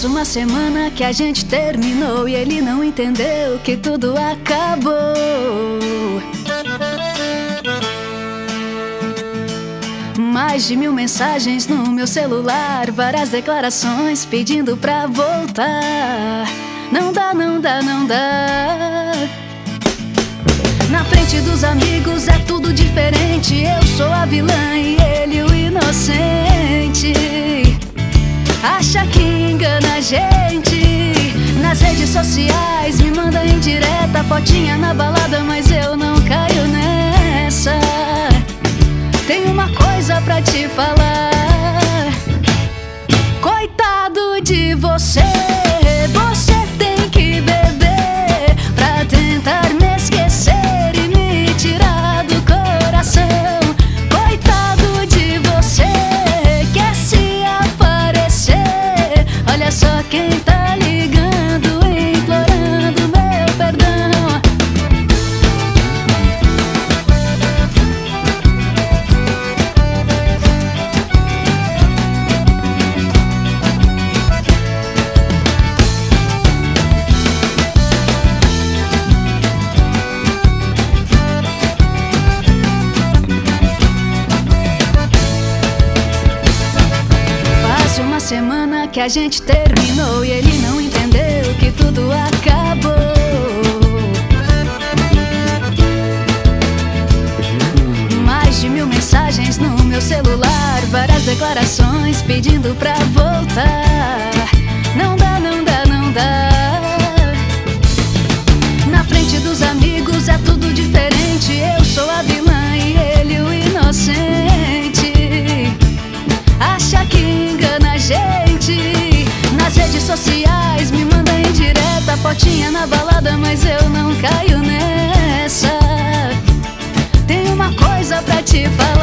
Faz uma semana que a gente terminou e ele não entendeu que tudo acabou. Mais de 1000 mensagens no meu celular, várias declarações pedindo pra voltar. Não dá, não dá, não dá. Na frente dos amigos é tudo diferente. Eu sou a vilã e ele o inocente. Acha que engana a gente. Nas redes sociais me manda indireta, fotinha na balada, mas eu não caio nessa. Tenho uma coisa pra te falar. Coitado de você, você tem que beber pra tentar me esquecer e me tirar do coração. Coitado de você, quer se aparecer. Olha só quem tá ligando, implorando meu perdão. Uma semana que a gente terminou e ele não entendeu que tudo acabou. Mais de 1000 mensagens no meu celular, várias declarações pedindo pra voltar. Não dá, não dá, não dá. Na frente dos amigos é tudo diferente. Eu sou a vilã e ele o inocente. Acha que engana a gente. Nas redes sociais me manda indireta, fotinha na balada, mas eu não caio nessa. Tenho uma coisa pra te falar.